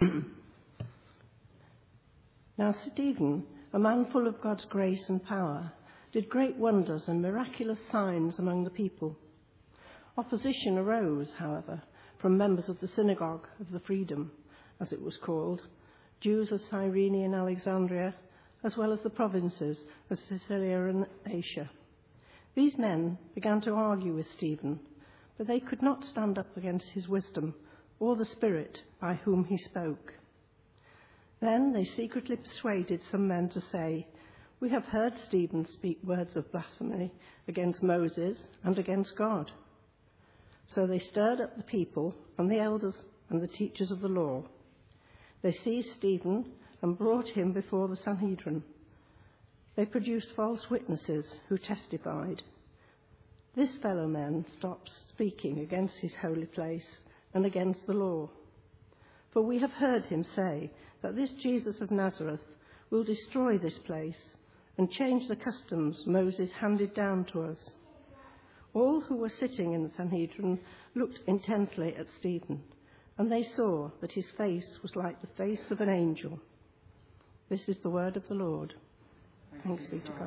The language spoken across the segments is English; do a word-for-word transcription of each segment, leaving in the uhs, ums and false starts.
Now Stephen, a man full of God's grace and power, did great wonders and miraculous signs among the people. Opposition arose, however, from members of the synagogue of the Freedom, as it was called, Jews of Cyrene and Alexandria, as well as the provinces of Cilicia and Asia. These men began to argue with Stephen, but they could not stand up against his wisdom or the Spirit by whom he spoke. Then they secretly persuaded some men to say, "We have heard Stephen speak words of blasphemy against Moses and against God." So they stirred up the people and the elders and the teachers of the law. They seized Stephen and brought him before the Sanhedrin. They produced false witnesses who testified, "This fellow man stopped speaking against his holy place and against the law. For we have heard him say that this Jesus of Nazareth will destroy this place and change the customs Moses handed down to us." All who were sitting in the Sanhedrin looked intently at Stephen, and they saw that his face was like the face of an angel. This is the word of the Lord. Thanks be to God.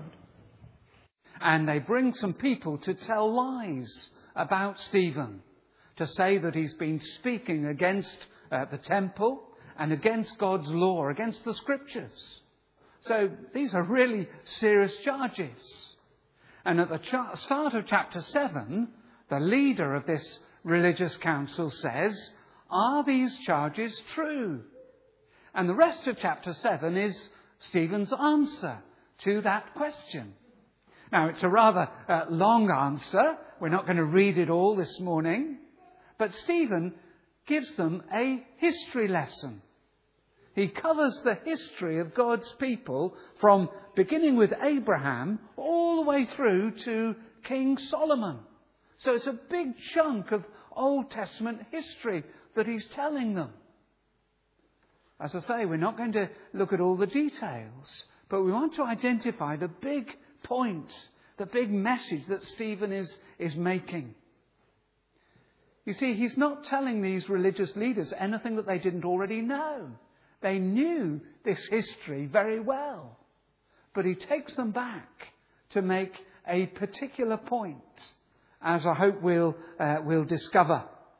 And they bring some people to tell lies about Stephen, to say that he's been speaking against uh, the temple and against God's law, against the scriptures. So these are really serious charges. And at the cha- start of chapter seven, the leader of this religious council says, "Are these charges true?" And the rest of chapter seven is Stephen's answer to that question. Now, it's a rather uh, long answer. We're not going to read it all this morning. But Stephen gives them a history lesson. He covers the history of God's people from beginning with Abraham all the way through to King Solomon. So it's a big chunk of Old Testament history that he's telling them. As I say, we're not going to look at all the details, but we want to identify the big points, the big message that Stephen is, is making. You see, he's not telling these religious leaders anything that they didn't already know. They knew this history very well. But he takes them back to make a particular point, as I hope we'll, uh, we'll discover.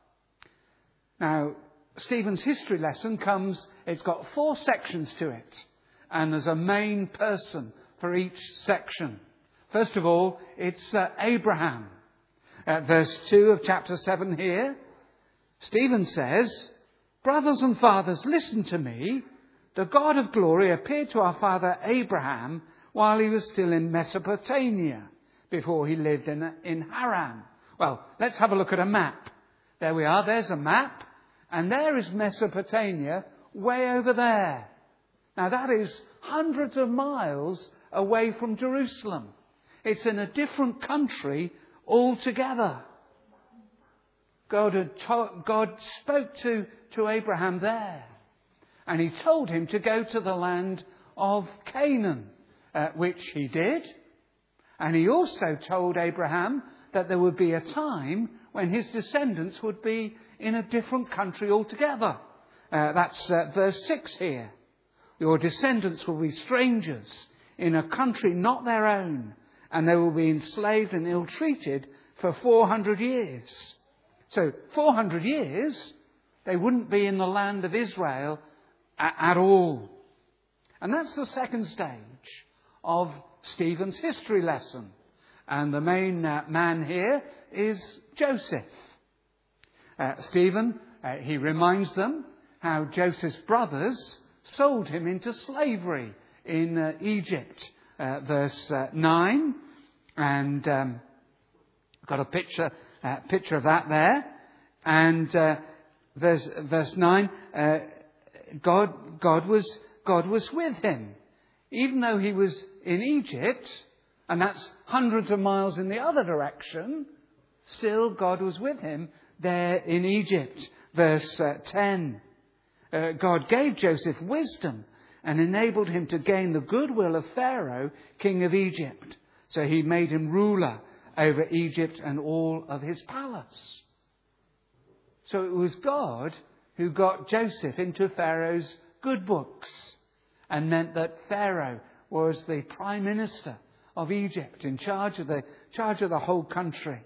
Now, Stephen's history lesson comes, it's got four sections to it. And there's a main person for each section. First of all, it's uh, Abraham. Uh, verse two of chapter seven here. Stephen says, "Brothers and fathers, listen to me. The God of glory appeared to our father Abraham while he was still in Mesopotamia, before he lived in, in Haran." Well, let's have a look at a map. There we are. There's a map. And there is Mesopotamia way over there. Now that is hundreds of miles away from Jerusalem. It's in a different country altogether. God had to- God spoke to, to Abraham there. And he told him to go to the land of Canaan, uh, which he did. And he also told Abraham that there would be a time when his descendants would be in a different country altogether. Uh, that's uh, verse six here. "Your descendants will be strangers in a country not their own, and they will be enslaved and ill-treated for four hundred years. So four hundred years, they wouldn't be in the land of Israel a- at all. And that's the second stage of Stephen's history lesson. And the main uh, man here is Joseph. Uh, Stephen, uh, he reminds them how Joseph's brothers sold him into slavery in uh, Egypt. Uh, verse uh, nine. And um, got a picture uh, picture of that there. And uh, verse verse nine. Uh, God God was God was with him, even though he was in Egypt, and that's hundreds of miles in the other direction. Still, God was with him there in Egypt. Verse uh, ten. Uh, God gave Joseph wisdom and enabled him to gain the goodwill of Pharaoh, king of Egypt. So he made him ruler over Egypt and all of his palace. So it was God who got Joseph into Pharaoh's good books and meant that Pharaoh was the prime minister of Egypt, in charge of the charge of the whole country.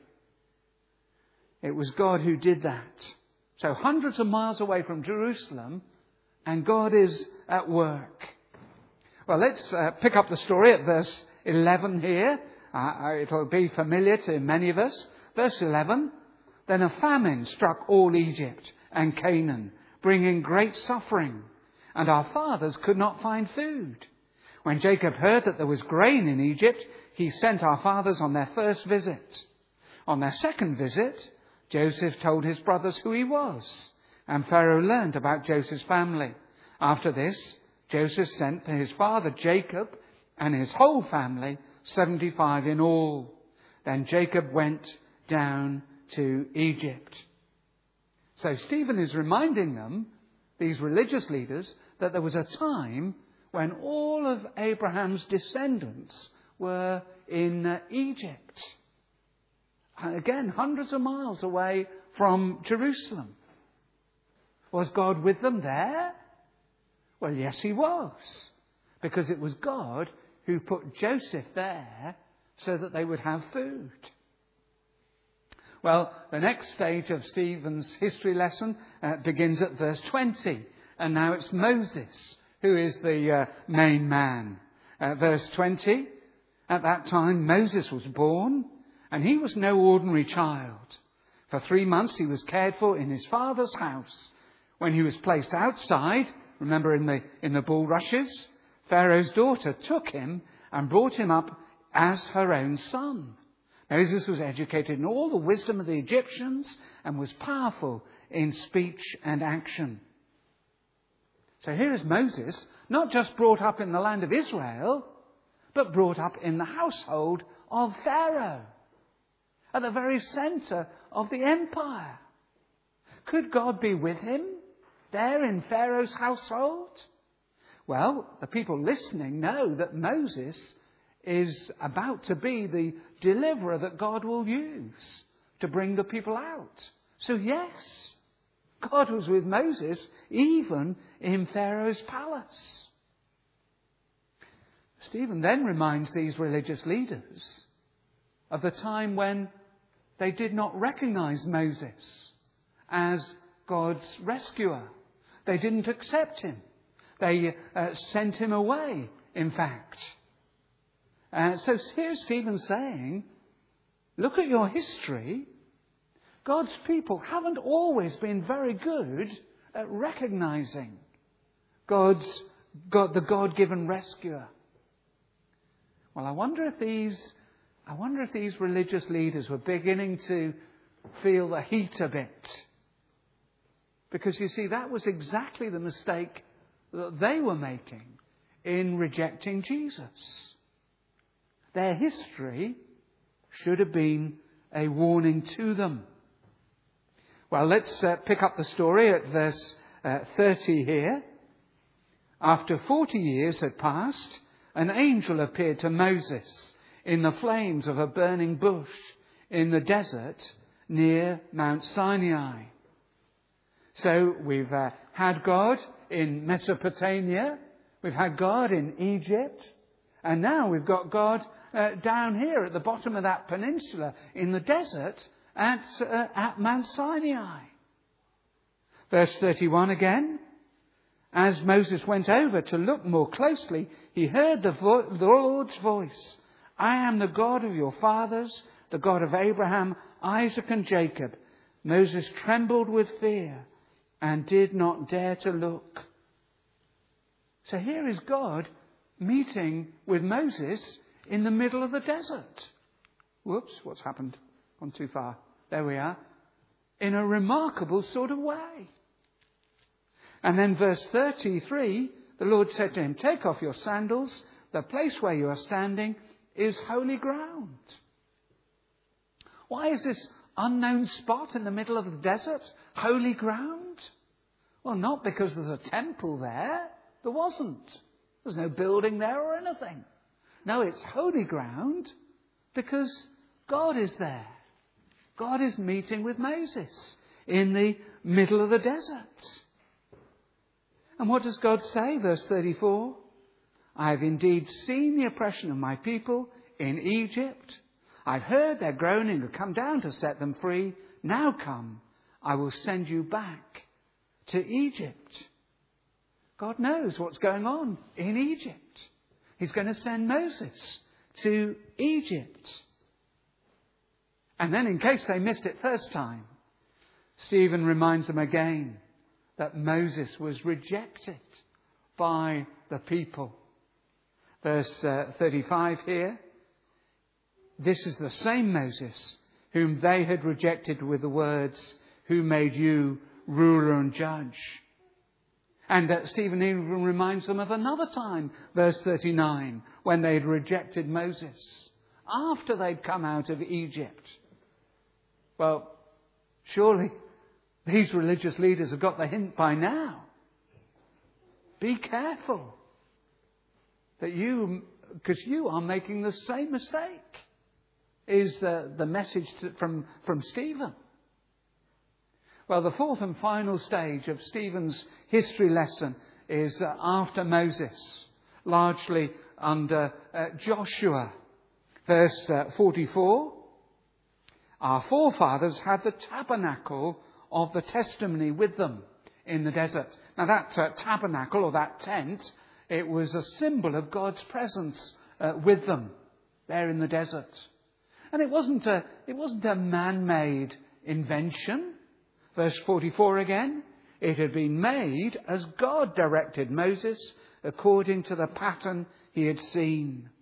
It was God who did that. So hundreds of miles away from Jerusalem, and God is at work. Well, let's uh, pick up the story at verse eleven here. Uh, it'll be familiar to many of us. Verse eleven, then a famine struck all Egypt and Canaan, bringing great suffering, and our fathers could not find food. When Jacob heard that there was grain in Egypt, he sent our fathers on their first visit. On their second visit, Joseph told his brothers who he was, and Pharaoh learned about Joseph's family. After this, Joseph sent for his father Jacob and his whole family, seventy-five in all. Then Jacob went down to Egypt. So Stephen is reminding them, these religious leaders, that there was a time when all of Abraham's descendants were in uh, Egypt. And again, hundreds of miles away from Jerusalem. Was God with them there? Well, yes, he was. Because it was God who put Joseph there so that they would have food. Well, the next stage of Stephen's history lesson uh, begins at verse twenty. And now it's Moses who is the uh, main man. Uh, verse twenty, at that time Moses was born, and he was no ordinary child. For three months he was cared for in his father's house. When he was placed outside, remember in the, in the bulrushes, Pharaoh's daughter took him and brought him up as her own son. Moses was educated in all the wisdom of the Egyptians and was powerful in speech and action. So here is Moses, not just brought up in the land of Israel, but brought up in the household of Pharaoh, at the very centre of the empire. Could God be with him there in Pharaoh's household? Well, the people listening know that Moses is about to be the deliverer that God will use to bring the people out. So yes, God was with Moses even in Pharaoh's palace. Stephen then reminds these religious leaders of the time when they did not recognize Moses as God's rescuer. They didn't accept him. They uh, sent him away, in fact. Uh, so here's Stephen saying, look at your history. God's people haven't always been very good at recognizing God's God, the God-given rescuer. Well, I wonder if these, I wonder if these religious leaders were beginning to feel the heat a bit. Because you see, that was exactly the mistake that they were making in rejecting Jesus. Their history should have been a warning to them. Well, let's uh, pick up the story at verse uh, thirty here. After forty years had passed, an angel appeared to Moses in the flames of a burning bush in the desert near Mount Sinai. So we've uh, had God in Mesopotamia, we've had God in Egypt, and now we've got God uh, down here at the bottom of that peninsula in the desert at, uh, at Mount Sinai. Verse thirty-one again. As Moses went over to look more closely, he heard the, vo- the Lord's voice. I am the God of your fathers, the God of Abraham, Isaac and Jacob. Moses trembled with fear and did not dare to look. So here is God meeting with Moses in the middle of the desert. Whoops, what's happened? Gone too far. There we are. In a remarkable sort of way. And then verse thirty-three, the Lord said to him, take off your sandals. The place where you are standing is holy ground. Why is this unknown spot in the middle of the desert holy ground? Well, not because there's a temple there. There wasn't. There's no building there or anything. No, it's holy ground because God is there. God is meeting with Moses in the middle of the desert. And what does God say? Verse thirty-four. I have indeed seen the oppression of my people in Egypt. I've heard their groaning and come down to set them free. Now come, I will send you back to Egypt. God knows what's going on in Egypt. He's going to send Moses to Egypt. And then, in case they missed it first time, Stephen reminds them again that Moses was rejected by the people. Verse uh, thirty-five here. This is the same Moses whom they had rejected with the words, who made you ruler and judge. And uh, Stephen even reminds them of another time, verse thirty-nine, when they had rejected Moses after they'd come out of Egypt. Well, surely these religious leaders have got the hint by now. Be careful that you, because you are making the same mistake, is uh, the message to, from, from Stephen. Well, the fourth and final stage of Stephen's history lesson is uh, after Moses, largely under uh, Joshua. Verse uh, forty-four. Our forefathers had the tabernacle of the testimony with them in the desert. Now that uh, tabernacle, or that tent, it was a symbol of God's presence uh, with them there in the desert. And it wasn't a, it wasn't a man-made invention. Verse forty-four again. It had been made as God directed Moses according to the pattern he had seen.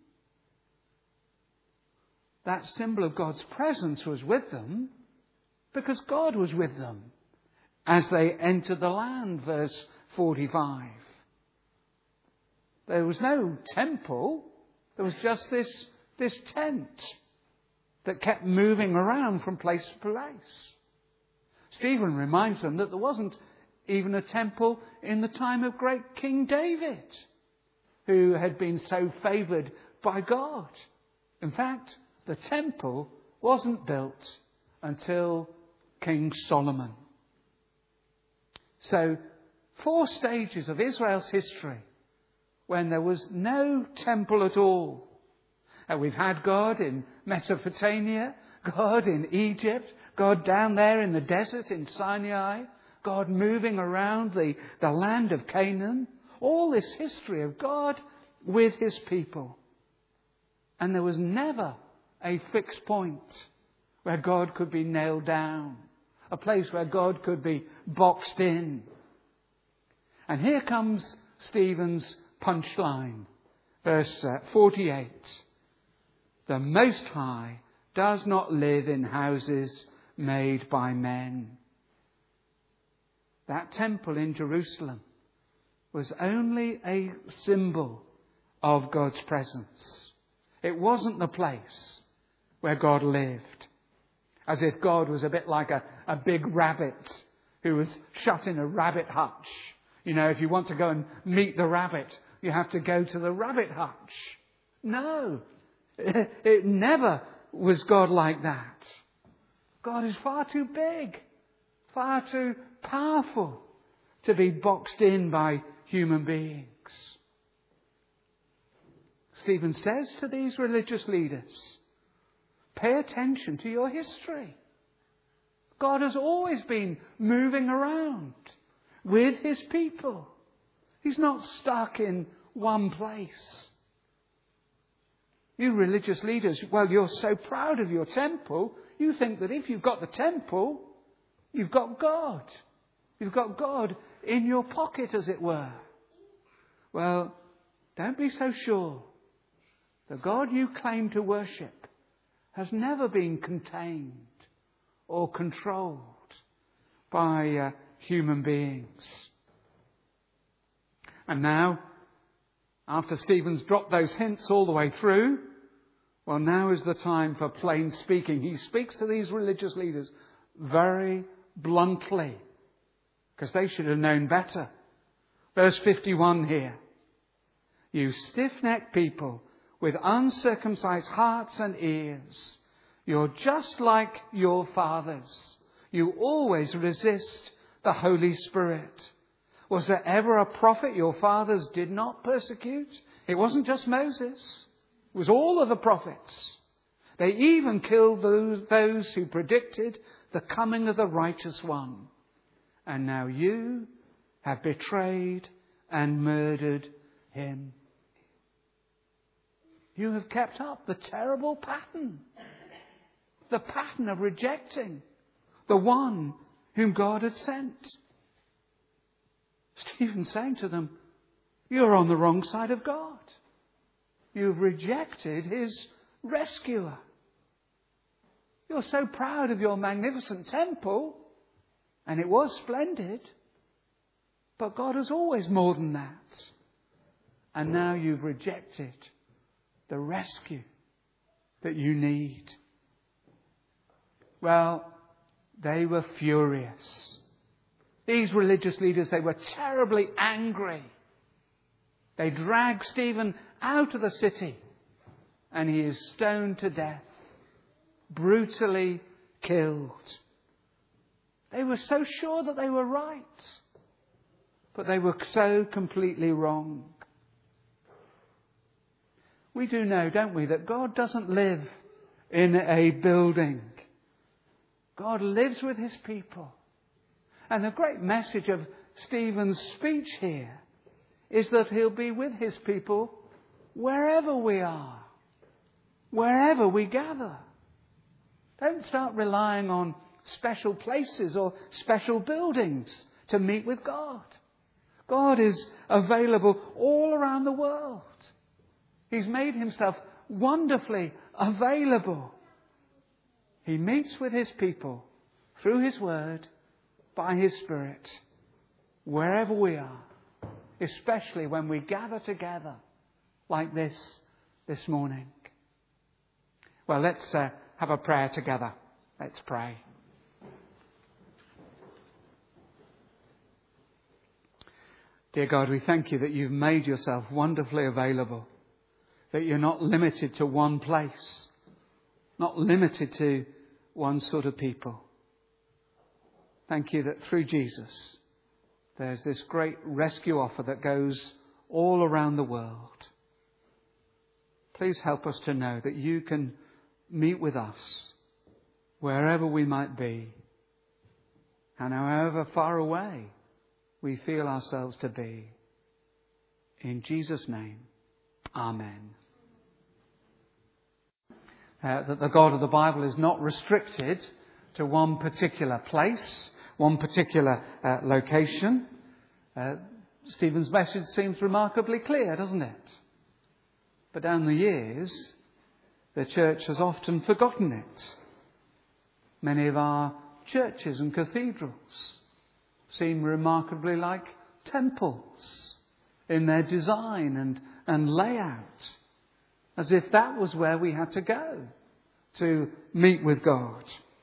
That symbol of God's presence was with them because God was with them as they entered the land. Verse forty-five. There was no temple. There was just this, this tent that kept moving around from place to place. Stephen reminds them that there wasn't even a temple in the time of great King David, who had been so favoured by God. In fact, the temple wasn't built until King Solomon. So, four stages of Israel's history when there was no temple at all. And we've had God in Mesopotamia, God in Egypt, God down there in the desert in Sinai, God moving around the, the land of Canaan. All this history of God with his people. And there was never a fixed point where God could be nailed down, a place where God could be boxed in. And here comes Stephen's punchline, verse forty-eight. The Most High does not live in houses made by men. That temple in Jerusalem was only a symbol of God's presence. It wasn't the place where God lived. As if God was a bit like a, a big rabbit who was shut in a rabbit hutch. You know, if you want to go and meet the rabbit, you have to go to the rabbit hutch. No, it, it never was God like that. God is far too big, far too powerful to be boxed in by human beings. Stephen says to these religious leaders, pay attention to your history. God has always been moving around with his people. He's not stuck in one place. You religious leaders, well, you're so proud of your temple, you think that if you've got the temple, you've got God. You've got God in your pocket, as it were. Well, don't be so sure. The God you claim to worship has never been contained or controlled by uh, human beings. And now, after Stephen's dropped those hints all the way through, well, now is the time for plain speaking. He speaks to these religious leaders very bluntly, because they should have known better. Verse fifty-one here. You stiff-necked people with uncircumcised hearts and ears, you're just like your fathers. You always resist the Holy Spirit. Was there ever a prophet your fathers did not persecute? It wasn't just Moses. It was all of the prophets. They even killed those, those who predicted the coming of the righteous one. And now you have betrayed and murdered him. You have kept up the terrible pattern. The pattern of rejecting the one whom God had sent. Stephen's saying to them, you're on the wrong side of God. You've rejected his rescuer. You're so proud of your magnificent temple, and it was splendid, but God is always more than that. And now you've rejected the rescue that you need. Well, they were furious. These religious leaders, they were terribly angry. They dragged Stephen out of the city, and he is stoned to death, brutally killed. They were so sure that they were right, but they were so completely wrong. We do know, don't we, that God doesn't live in a building. God lives with his people. And the great message of Stephen's speech here is that he'll be with his people wherever we are, wherever we gather. Don't start relying on special places or special buildings to meet with God. God is available all around the world. He's made himself wonderfully available. He meets with his people through his word, by his Spirit, wherever we are, especially when we gather together like this this morning. Well, let's uh, have a prayer together. Let's pray. Dear God, we thank you that you've made yourself wonderfully available, that you're not limited to one place, not limited to one sort of people. Thank you that through Jesus, there's this great rescue offer that goes all around the world. Please help us to know that you can meet with us wherever we might be, and however far away we feel ourselves to be. In Jesus' name, amen. Uh, that the God of the Bible is not restricted to one particular place, one particular uh, location. Uh, Stephen's message seems remarkably clear, doesn't it? But down the years, the church has often forgotten it. Many of our churches and cathedrals seem remarkably like temples in their design and, and layout, as if that was where we had to go to meet with God.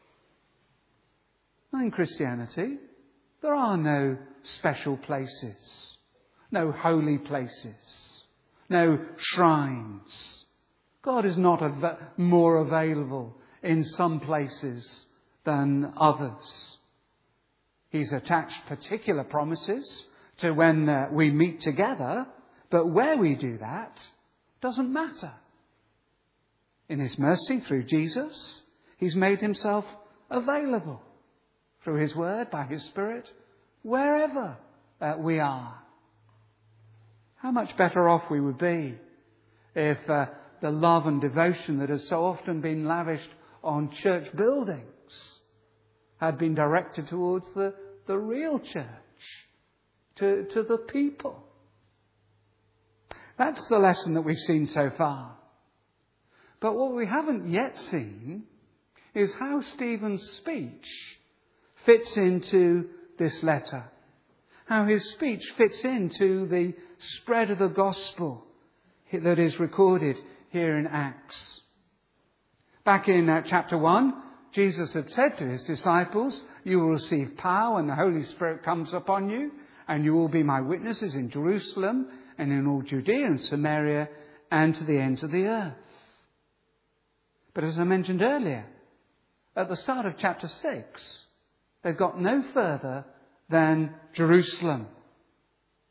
In Christianity, there are no special places, no holy places, no shrines. God is not av- more available in some places than others. He's attached particular promises to when uh, we meet together, but where we do that doesn't matter. In his mercy through Jesus, he's made himself available through his word, by his Spirit, wherever uh, we are. How much better off we would be if uh, the love and devotion that has so often been lavished on church buildings had been directed towards the, the real church, to, to the people. That's the lesson that we've seen so far. But what we haven't yet seen is how Stephen's speech fits into this letter. How his speech fits into the spread of the gospel that is recorded here in Acts. Back in uh, chapter one, Jesus had said to his disciples, you will receive power when the Holy Spirit comes upon you, and you will be my witnesses in Jerusalem and in all Judea and Samaria and to the ends of the earth. But as I mentioned earlier, at the start of chapter six, they've got no further than Jerusalem.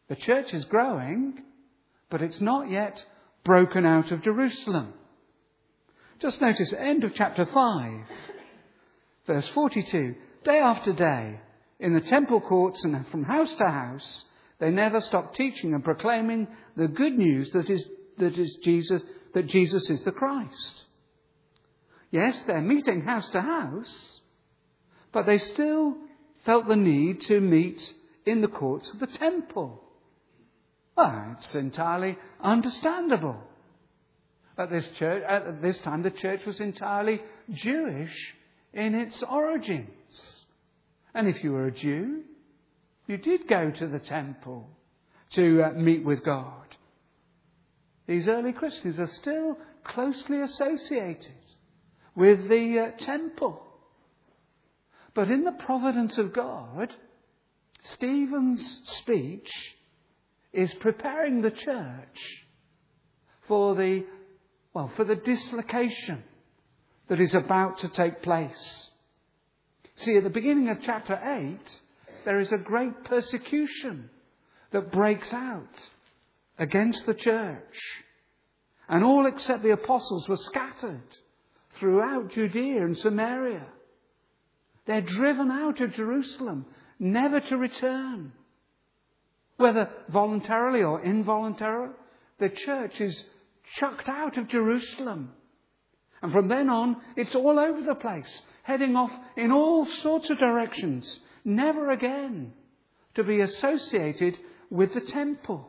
The church is growing, but it's not yet broken out of Jerusalem. Just notice, end of chapter five, verse forty-two. Day after day, in the temple courts and from house to house, they never stopped teaching and proclaiming the good news that is that is Jesus, that Jesus is the Christ. Yes, they're meeting house to house, but they still felt the need to meet in the courts of the temple. Well, it's entirely understandable. At this church, at this time, the church was entirely Jewish in its origins. And if you were a Jew, you did go to the temple to uh, meet with God. These early Christians are still closely associated with the uh, temple. But in the providence of God, Stephen's speech is preparing the church for the, well, for the dislocation that is about to take place. See, at the beginning of chapter eight, there is a great persecution that breaks out against the church. And all except the apostles were scattered throughout Judea and Samaria. They're driven out of Jerusalem, never to return. Whether voluntarily or involuntarily, the church is chucked out of Jerusalem. And from then on, it's all over the place, heading off in all sorts of directions, never again to be associated with the temple.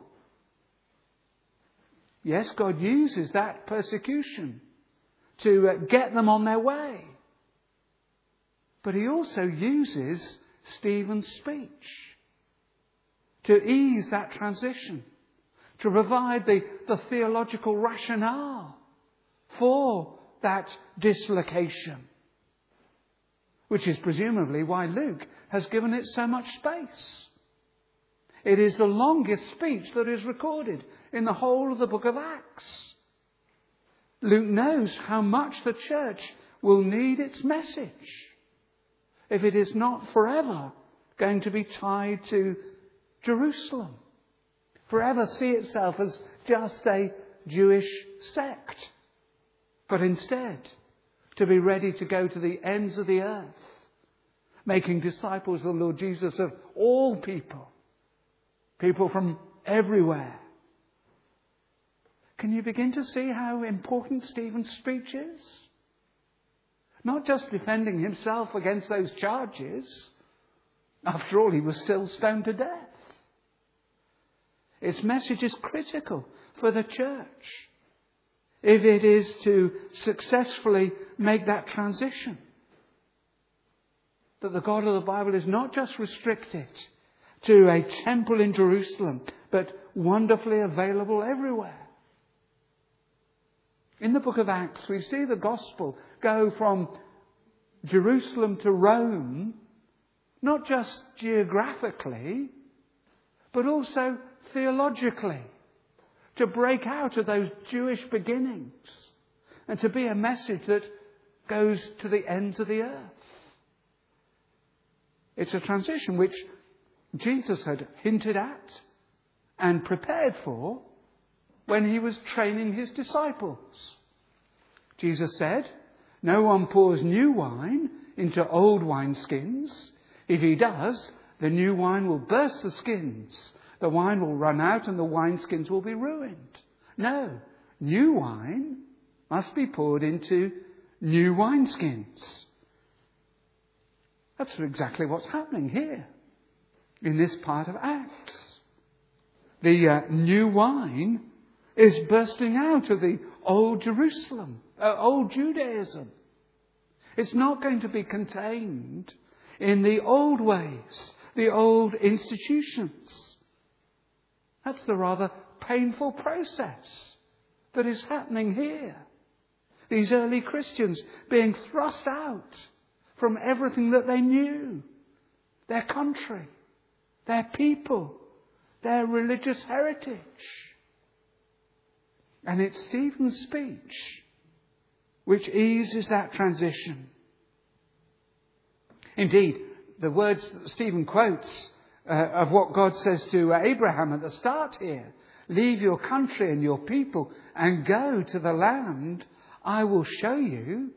Yes, God uses that persecution to uh, get them on their way. But he also uses Stephen's speech to ease that transition, to provide the, the theological rationale for that dislocation, which is presumably why Luke has given it so much space. It is the longest speech that is recorded in the whole of the book of Acts. Luke knows how much the church will need its message if it is not forever going to be tied to Jerusalem, forever see itself as just a Jewish sect, but instead to be ready to go to the ends of the earth, making disciples of the Lord Jesus of all people, people from everywhere. Can you begin to see how important Stephen's speech is? Not just defending himself against those charges. After all, he was still stoned to death. Its message is critical for the church if it is to successfully make that transition. That the God of the Bible is not just restricted to a temple in Jerusalem, but wonderfully available everywhere. In the book of Acts, we see the gospel go from Jerusalem to Rome, not just geographically, but also theologically, to break out of those Jewish beginnings and to be a message that goes to the ends of the earth. It's a transition which Jesus had hinted at and prepared for when he was training his disciples. Jesus said, "No one pours new wine into old wineskins. If he does, the new wine will burst the skins. The wine will run out and the wineskins will be ruined. No, new wine must be poured into new wineskins." That's exactly what's happening here in this part of Acts. The uh, new wine is bursting out of the old Jerusalem, uh, old Judaism. It's not going to be contained in the old ways, the old institutions. That's the rather painful process that is happening here. These early Christians being thrust out from everything that they knew. Their country, their people, their religious heritage. And it's Stephen's speech which eases that transition. Indeed, the words that Stephen quotes uh, of what God says to Abraham at the start here. Leave your country and your people and go to the land I will show you.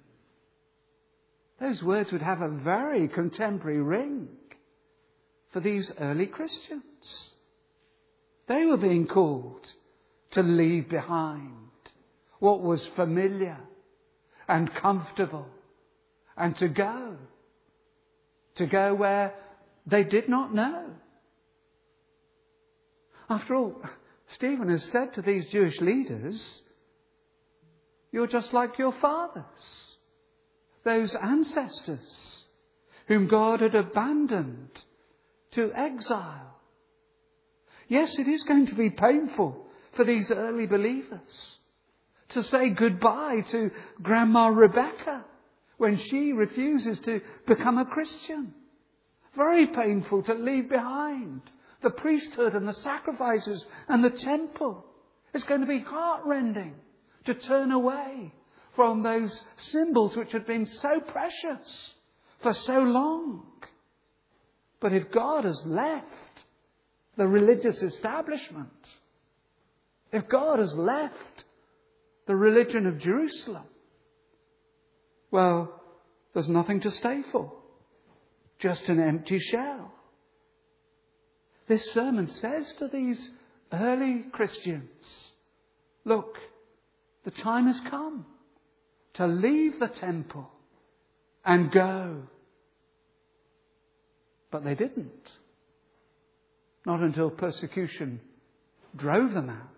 Those words would have a very contemporary ring for these early Christians. They were being called to leave behind what was familiar and comfortable and to go. To go where they did not know. After all, Stephen has said to these Jewish leaders, you're just like your fathers, those ancestors whom God had abandoned to exile. Yes, it is going to be painful for these early believers to say goodbye to Grandma Rebecca when she refuses to become a Christian. Very painful to leave behind the priesthood and the sacrifices and the temple. It's going to be heartrending to turn away from those symbols which had been so precious for so long. But if God has left the religious establishment, if God has left the religion of Jerusalem, well, there's nothing to stay for. Just an empty shell. This sermon says to these early Christians, look, the time has come to leave the temple and go. But they didn't. Not until persecution drove them out.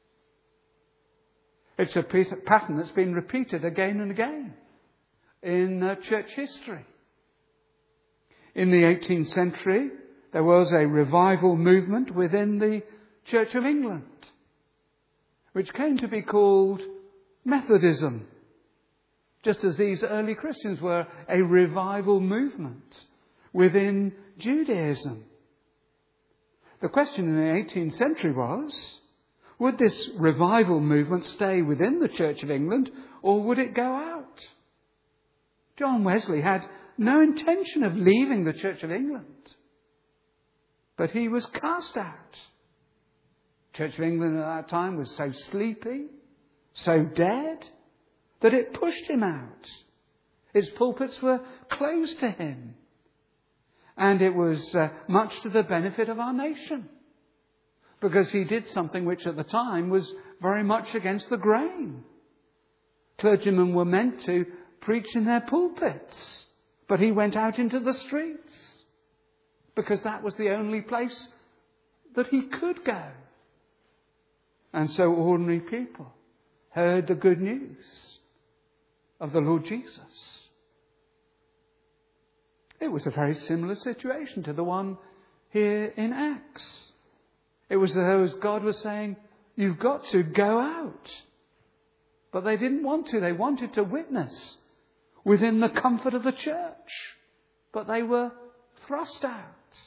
It's a pattern that's been repeated again and again in uh, church history. In the eighteenth century, there was a revival movement within the Church of England, which came to be called Methodism, just as these early Christians were a revival movement within Judaism. The question in the eighteenth century was, would this revival movement stay within the Church of England or would it go out? John Wesley had no intention of leaving the Church of England, but he was cast out. Church of England at that time was so sleepy, so dead, that it pushed him out. Its pulpits were closed to him. And it was uh, much to the benefit of our nation, because he did something which at the time was very much against the grain. Clergymen were meant to preach in their pulpits, but he went out into the streets because that was the only place that he could go. And so ordinary people heard the good news of the Lord Jesus. It was a very similar situation to the one here in Acts. It was as though God was saying, you've got to go out. But they didn't want to. They wanted to witness within the comfort of the church. But they were thrust out.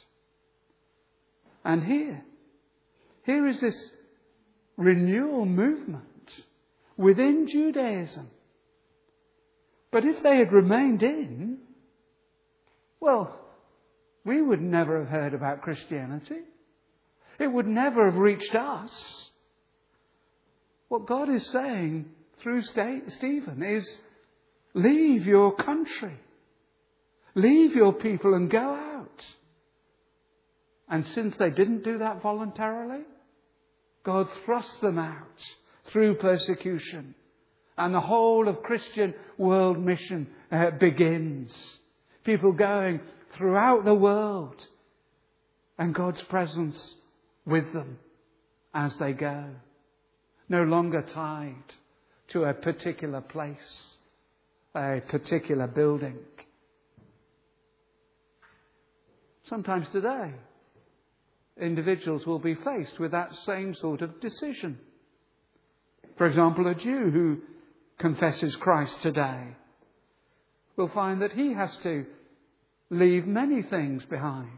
And here, here is this renewal movement within Judaism. But if they had remained in, well, we would never have heard about Christianity. It would never have reached us. What God is saying through Stephen is, leave your country. Leave your people and go out. And since they didn't do that voluntarily, God thrust them out through persecution. And the whole of Christian world mission uh, begins. People going throughout the world and God's presence with them as they go. No longer tied to a particular place, a particular building. Sometimes today, individuals will be faced with that same sort of decision. For example, a Jew who confesses Christ today will find that he has to leave many things behind.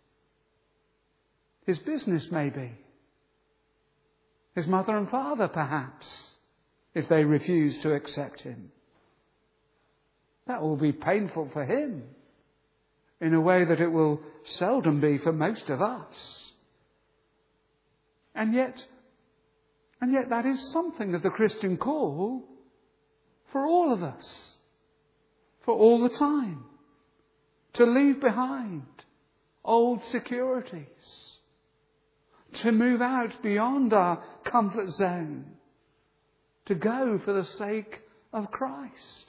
His business, maybe. His mother and father, perhaps, if they refuse to accept him. That will be painful for him. in a way that it will seldom be for most of us. And yet, and yet that is something of the Christian call for all of us, for all the time, to leave behind old securities, to move out beyond our comfort zone, to go for the sake of Christ.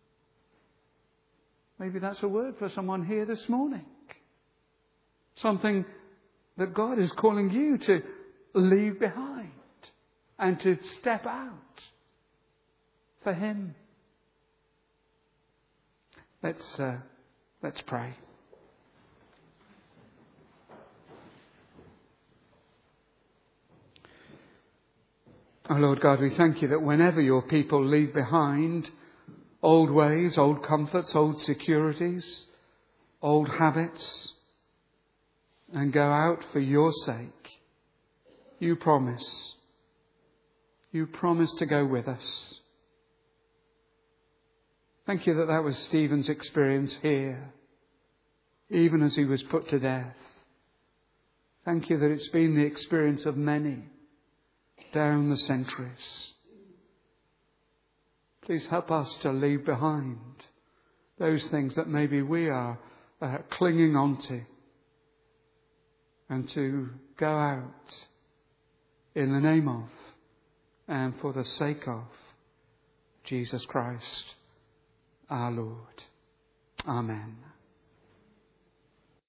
Maybe that's a word for someone here this morning. Something that God is calling you to leave behind and to step out for Him. Let's, uh, let's pray. Oh Lord God, we thank you that whenever your people leave behind old ways, old comforts, old securities, old habits, and go out for your sake, you promise, you promise to go with us. Thank you that that was Stephen's experience here, even as he was put to death. Thank you that it's been the experience of many down the centuries. Please help us to leave behind those things that maybe we are uh, clinging on to, and to go out in the name of and for the sake of Jesus Christ, our Lord. Amen.